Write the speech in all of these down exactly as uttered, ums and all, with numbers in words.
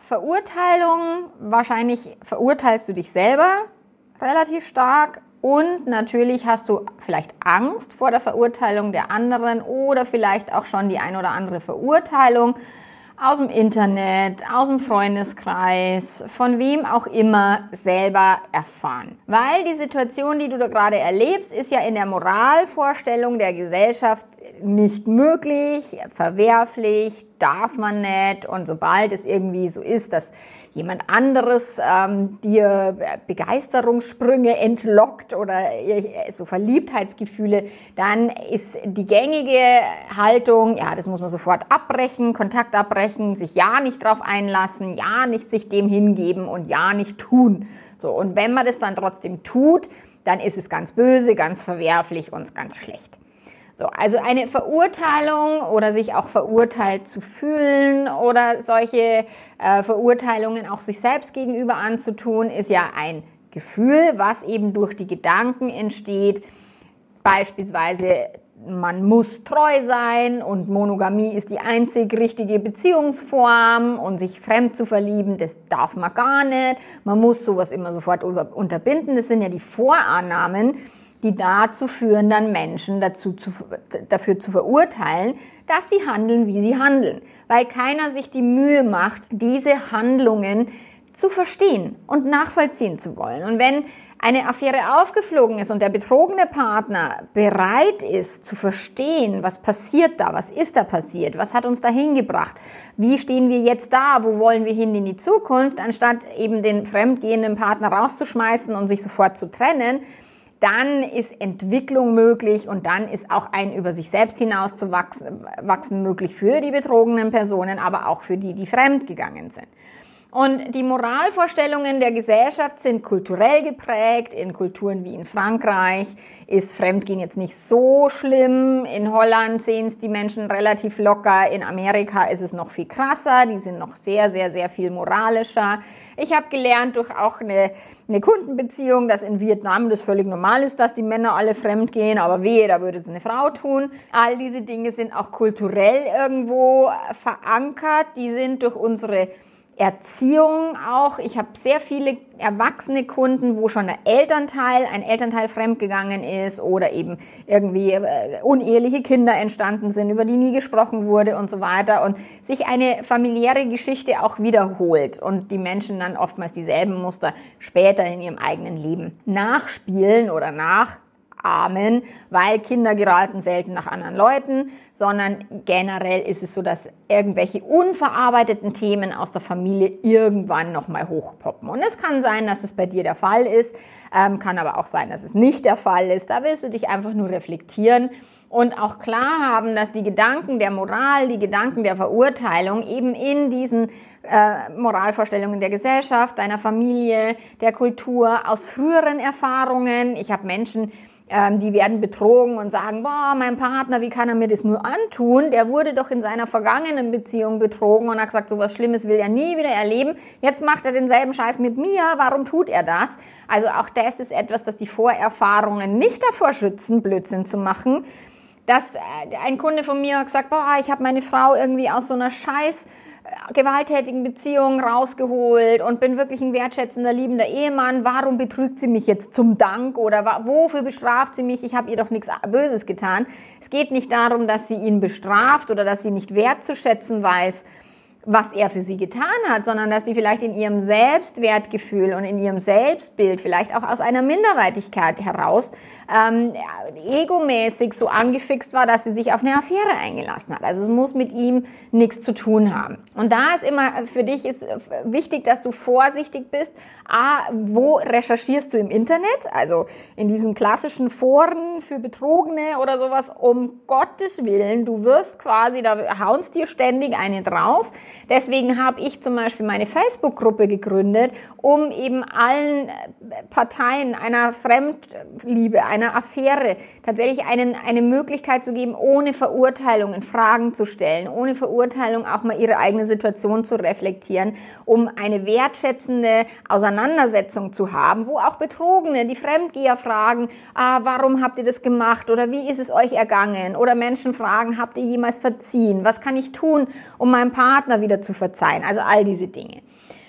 Verurteilung, wahrscheinlich verurteilst du dich selber relativ stark und natürlich hast du vielleicht Angst vor der Verurteilung der anderen oder vielleicht auch schon die ein oder andere Verurteilung aus dem Internet, aus dem Freundeskreis, von wem auch immer selber erfahren. Weil die Situation, die du da gerade erlebst, ist ja in der Moralvorstellung der Gesellschaft nicht möglich, verwerflich, darf man nicht. Und sobald es irgendwie so ist, dass jemand anderes ähm, dir Begeisterungssprünge entlockt oder so Verliebtheitsgefühle, dann ist die gängige Haltung, ja, das muss man sofort abbrechen, Kontakt abbrechen, sich ja nicht drauf einlassen, ja nicht sich dem hingeben und ja nicht tun. So, und wenn man das dann trotzdem tut, dann ist es ganz böse, ganz verwerflich und ganz schlecht. So, also eine Verurteilung oder sich auch verurteilt zu fühlen oder solche äh, Verurteilungen auch sich selbst gegenüber anzutun, ist ja ein Gefühl, was eben durch die Gedanken entsteht. Beispielsweise, man muss treu sein und Monogamie ist die einzig richtige Beziehungsform und sich fremd zu verlieben, das darf man gar nicht. Man muss sowas immer sofort unterbinden. Das sind ja die Vorannahmen, die dazu führen, dann Menschen dazu zu, dafür zu verurteilen, dass sie handeln, wie sie handeln. Weil keiner sich die Mühe macht, diese Handlungen zu verstehen und nachvollziehen zu wollen. Und wenn eine Affäre aufgeflogen ist und der betrogene Partner bereit ist zu verstehen, was passiert da, was ist da passiert, was hat uns da hingebracht, wie stehen wir jetzt da, wo wollen wir hin in die Zukunft, anstatt eben den fremdgehenden Partner rauszuschmeißen und sich sofort zu trennen, dann ist Entwicklung möglich und dann ist auch ein über sich selbst hinaus zu wachsen, wachsen möglich für die betrogenen Personen, aber auch für die, die fremdgegangen sind. Und die Moralvorstellungen der Gesellschaft sind kulturell geprägt. In Kulturen wie in Frankreich ist Fremdgehen jetzt nicht so schlimm. In Holland sehen es die Menschen relativ locker. In Amerika ist es noch viel krasser. Die sind noch sehr, sehr, sehr viel moralischer. Ich habe gelernt durch auch eine, eine Kundenbeziehung, dass in Vietnam das völlig normal ist, dass die Männer alle fremdgehen, aber wehe, da würde es eine Frau tun. All diese Dinge sind auch kulturell irgendwo verankert. Die sind durch unsere Erziehung auch. Ich habe sehr viele erwachsene Kunden, wo schon ein Elternteil, ein Elternteil fremdgegangen ist oder eben irgendwie äh, uneheliche Kinder entstanden sind, über die nie gesprochen wurde und so weiter und sich eine familiäre Geschichte auch wiederholt und die Menschen dann oftmals dieselben Muster später in ihrem eigenen Leben nachspielen oder nach Amen, weil Kinder geraten selten nach anderen Leuten, sondern generell ist es so, dass irgendwelche unverarbeiteten Themen aus der Familie irgendwann nochmal hochpoppen. Und es kann sein, dass es bei dir der Fall ist, ähm, kann aber auch sein, dass es nicht der Fall ist. Da willst du dich einfach nur reflektieren und auch klar haben, dass die Gedanken der Moral, die Gedanken der Verurteilung eben in diesen äh, Moralvorstellungen der Gesellschaft, deiner Familie, der Kultur, aus früheren Erfahrungen. Ich habe Menschen, Ähm, die werden betrogen und sagen, boah, mein Partner, wie kann er mir das nur antun? Der wurde doch in seiner vergangenen Beziehung betrogen und hat gesagt, so was Schlimmes will er nie wieder erleben. Jetzt macht er denselben Scheiß mit mir. Warum tut er das? Also auch das ist etwas, das die Vorerfahrungen nicht davor schützen, Blödsinn zu machen. Dass ein Kunde von mir hat gesagt, boah, ich habe meine Frau irgendwie aus so einer Scheiß gewalttätigen Beziehung rausgeholt und bin wirklich ein wertschätzender, liebender Ehemann. Warum betrügt sie mich jetzt zum Dank oder wofür bestraft sie mich? Ich habe ihr doch nichts Böses getan. Es geht nicht darum, dass sie ihn bestraft oder dass sie nicht wertzuschätzen weiß, was er für sie getan hat, sondern dass sie vielleicht in ihrem Selbstwertgefühl und in ihrem Selbstbild, vielleicht auch aus einer Minderwertigkeit heraus, ähm, egomäßig so angefixt war, dass sie sich auf eine Affäre eingelassen hat. Also es muss mit ihm nichts zu tun haben. Und da ist immer, für dich ist wichtig, dass du vorsichtig bist. A, wo recherchierst du im Internet? Also in diesen klassischen Foren für Betrogene oder sowas, um Gottes Willen, du wirst quasi, da haunst dir ständig eine drauf. Deswegen habe ich zum Beispiel meine Facebook-Gruppe gegründet, um eben allen Parteien einer Fremdliebe, einer Affäre tatsächlich einen, eine Möglichkeit zu geben, ohne Verurteilungen Fragen zu stellen, ohne Verurteilung auch mal ihre eigene Situation zu reflektieren, um eine wertschätzende Auseinandersetzung zu haben, wo auch Betrogene, die Fremdgeher fragen, ah, warum habt ihr das gemacht oder wie ist es euch ergangen? Oder Menschen fragen, habt ihr jemals verziehen? Was kann ich tun, um meinem Partner wieder zu verzeihen? Also all diese Dinge.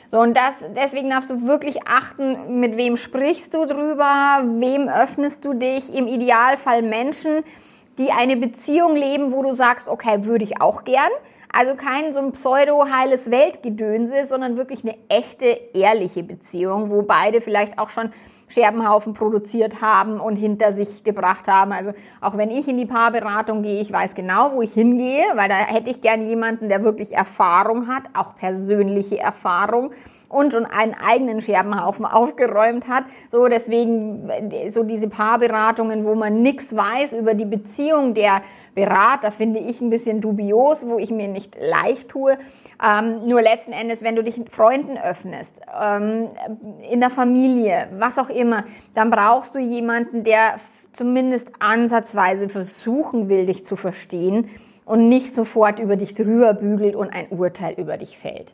So, und das, deswegen darfst du wirklich achten, mit wem sprichst du drüber, wem öffnest du dich, im Idealfall Menschen, die eine Beziehung leben, wo du sagst, okay, würde ich auch gern. Also kein so ein pseudo-heiles Weltgedönse, sondern wirklich eine echte, ehrliche Beziehung, wo beide vielleicht auch schon Scherbenhaufen produziert haben und hinter sich gebracht haben. Also auch wenn ich in die Paarberatung gehe, ich weiß genau, wo ich hingehe, weil da hätte ich gern jemanden, der wirklich Erfahrung hat, auch persönliche Erfahrung und schon einen eigenen Scherbenhaufen aufgeräumt hat. So deswegen so diese Paarberatungen, wo man nichts weiß über die Beziehung der Berater, finde ich ein bisschen dubios, wo ich mir nicht leicht tue. Ähm, nur letzten Endes, wenn du dich Freunden öffnest, ähm, in der Familie, was auch immer, dann brauchst du jemanden, der zumindest ansatzweise versuchen will, dich zu verstehen und nicht sofort über dich drüber bügelt und ein Urteil über dich fällt.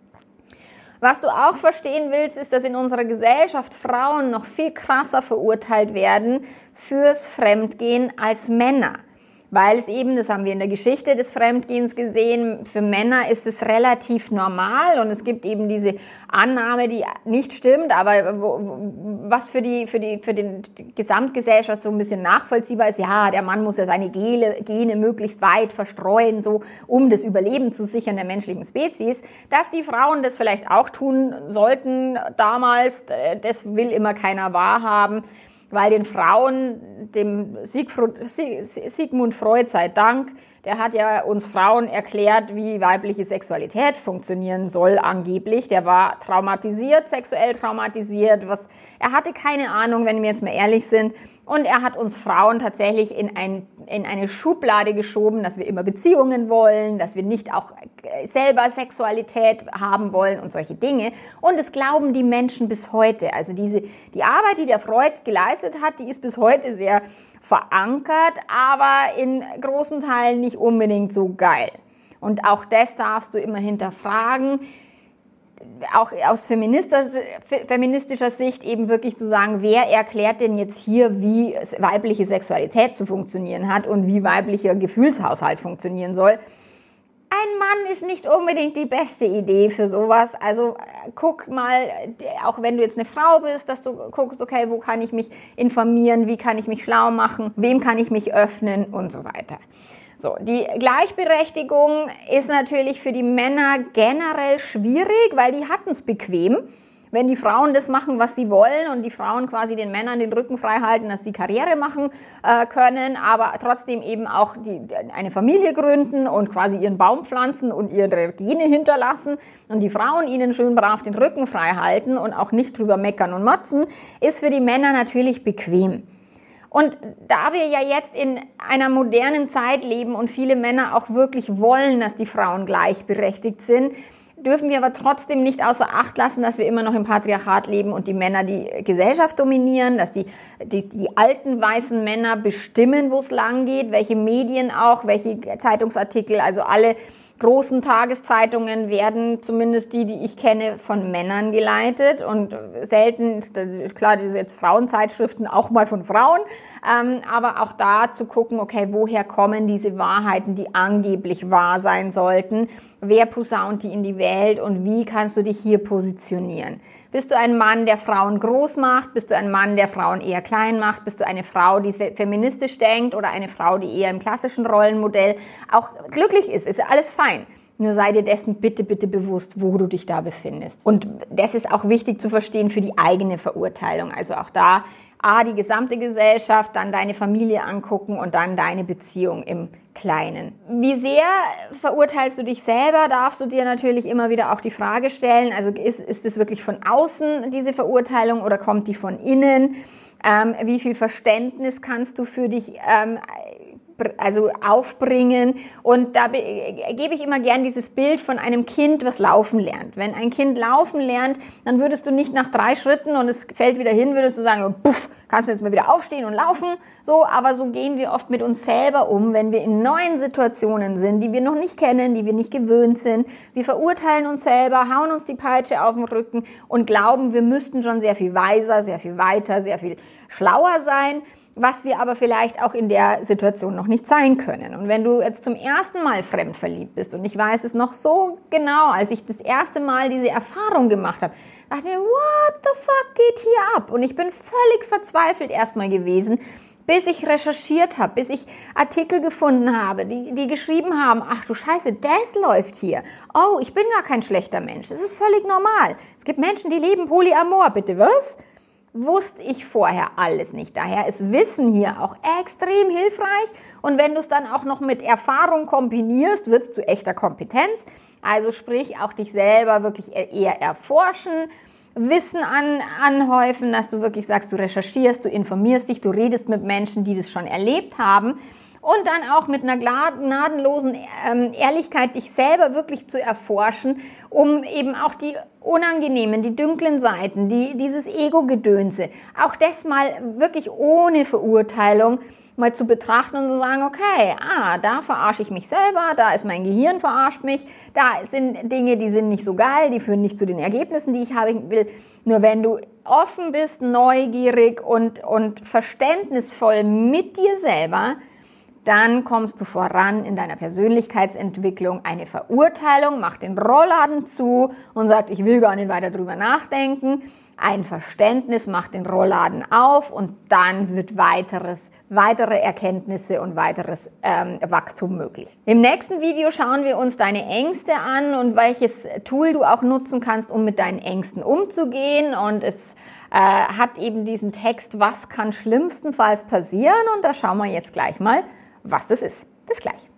Was du auch verstehen willst, ist, dass in unserer Gesellschaft Frauen noch viel krasser verurteilt werden fürs Fremdgehen als Männer. Weil es eben, das haben wir in der Geschichte des Fremdgehens gesehen, für Männer ist es relativ normal und es gibt eben diese Annahme, die nicht stimmt, aber was für die, für die, für die Gesamtgesellschaft so ein bisschen nachvollziehbar ist, ja, der Mann muss ja seine Gene, Gene möglichst weit verstreuen, so, um das Überleben zu sichern der menschlichen Spezies. Dass die Frauen das vielleicht auch tun sollten damals, das will immer keiner wahrhaben. Weil den Frauen, dem Siegfried, Sigmund Freud sei Dank, der hat ja uns Frauen erklärt, wie weibliche Sexualität funktionieren soll angeblich. Der war traumatisiert, sexuell traumatisiert. Was, er hatte keine Ahnung, wenn wir jetzt mal ehrlich sind. Und er hat uns Frauen tatsächlich in, ein, in eine Schublade geschoben, dass wir immer Beziehungen wollen, dass wir nicht auch selber Sexualität haben wollen und solche Dinge. Und das glauben die Menschen bis heute. Also diese, die Arbeit, die der Freud geleistet hat, die ist bis heute sehr verankert, aber in großen Teilen nicht unbedingt so geil. Und auch das darfst du immer hinterfragen, auch aus feministischer Sicht eben wirklich zu sagen, wer erklärt denn jetzt hier, wie weibliche Sexualität zu funktionieren hat und wie weiblicher Gefühlshaushalt funktionieren soll. Ein Mann ist nicht unbedingt die beste Idee für sowas. Also guck mal, auch wenn du jetzt eine Frau bist, dass du guckst, okay, wo kann ich mich informieren, wie kann ich mich schlau machen, wem kann ich mich öffnen und so weiter. So, die Gleichberechtigung ist natürlich für die Männer generell schwierig, weil die hatten es bequem. Wenn die Frauen das machen, was sie wollen und die Frauen quasi den Männern den Rücken frei halten, dass sie Karriere machen äh, können, aber trotzdem eben auch die, eine Familie gründen und quasi ihren Baum pflanzen und ihre Gene hinterlassen und die Frauen ihnen schön brav den Rücken frei halten und auch nicht drüber meckern und motzen, ist für die Männer natürlich bequem. Und da wir ja jetzt in einer modernen Zeit leben und viele Männer auch wirklich wollen, dass die Frauen gleichberechtigt sind, dürfen wir aber trotzdem nicht außer Acht lassen, dass wir immer noch im Patriarchat leben und die Männer die Gesellschaft dominieren, dass die, die, die alten weißen Männer bestimmen, wo es lang geht, welche Medien auch, welche Zeitungsartikel, also alle großen Tageszeitungen werden, zumindest die, die ich kenne, von Männern geleitet und selten, klar, diese jetzt Frauenzeitschriften auch mal von Frauen, ähm, aber auch da zu gucken, okay, woher kommen diese Wahrheiten, die angeblich wahr sein sollten, wer posaunt die in die Welt und wie kannst du dich hier positionieren? Bist du ein Mann, der Frauen groß macht? Bist du ein Mann, der Frauen eher klein macht? Bist du eine Frau, die feministisch denkt oder eine Frau, die eher im klassischen Rollenmodell auch glücklich ist? Ist alles fein. Nur sei dir dessen bitte, bitte bewusst, wo du dich da befindest. Und das ist auch wichtig zu verstehen für die eigene Verurteilung. Also auch da A, die gesamte Gesellschaft, dann deine Familie angucken und dann deine Beziehung im Kleinen. Wie sehr verurteilst du dich selber, darfst du dir natürlich immer wieder auch die Frage stellen, also ist, ist es wirklich von außen diese Verurteilung oder kommt die von innen? Ähm, wie viel Verständnis kannst du für dich ähm, also aufbringen? Und da gebe ich immer gern dieses Bild von einem Kind, was laufen lernt. Wenn ein Kind laufen lernt, dann würdest du nicht nach drei Schritten und es fällt wieder hin, würdest du sagen, puff, kannst du jetzt mal wieder aufstehen und laufen. So, aber so gehen wir oft mit uns selber um, wenn wir in neuen Situationen sind, die wir noch nicht kennen, die wir nicht gewöhnt sind. Wir verurteilen uns selber, hauen uns die Peitsche auf den Rücken und glauben, wir müssten schon sehr viel weiser, sehr viel weiter, sehr viel schlauer sein. was wir aber vielleicht auch in der Situation noch nicht sein können. Und wenn du jetzt zum ersten Mal fremd verliebt bist, und ich weiß es noch so genau, als ich das erste Mal diese Erfahrung gemacht habe, dachte ich mir, what the fuck geht hier ab? Und ich bin völlig verzweifelt erstmal gewesen, bis ich recherchiert habe, bis ich Artikel gefunden habe, die, die geschrieben haben, ach du Scheiße, das läuft hier. Oh, ich bin gar kein schlechter Mensch. Das ist völlig normal. Es gibt Menschen, die leben Polyamor. Bitte was? Wusste ich vorher alles nicht. Daher ist Wissen hier auch extrem hilfreich. Und wenn du es dann auch noch mit Erfahrung kombinierst, wird es zu echter Kompetenz. Also sprich, auch dich selber wirklich eher erforschen, Wissen an, anhäufen, dass du wirklich sagst, du recherchierst, du informierst dich, du redest mit Menschen, die das schon erlebt haben. Und dann auch mit einer gnadenlosen ähm, Ehrlichkeit dich selber wirklich zu erforschen, um eben auch die unangenehmen, die dunklen Seiten, die, dieses Ego-Gedönse, auch das mal wirklich ohne Verurteilung mal zu betrachten und zu sagen, okay, ah, da verarsche ich mich selber, da ist mein Gehirn verarscht mich, da sind Dinge, die sind nicht so geil, die führen nicht zu den Ergebnissen, die ich haben will. Nur wenn du offen bist, neugierig und, und verständnisvoll mit dir selber, dann kommst du voran in deiner Persönlichkeitsentwicklung. Eine Verurteilung macht den Rollladen zu und sagt, ich will gar nicht weiter drüber nachdenken. Ein Verständnis macht den Rollladen auf und dann wird weiteres, weitere Erkenntnisse und weiteres ähm, Wachstum möglich. Im nächsten Video schauen wir uns deine Ängste an und welches Tool du auch nutzen kannst, um mit deinen Ängsten umzugehen. Und es äh, hat eben diesen Text, was kann schlimmstenfalls passieren? Und da schauen wir jetzt gleich mal, was das ist. Bis gleich.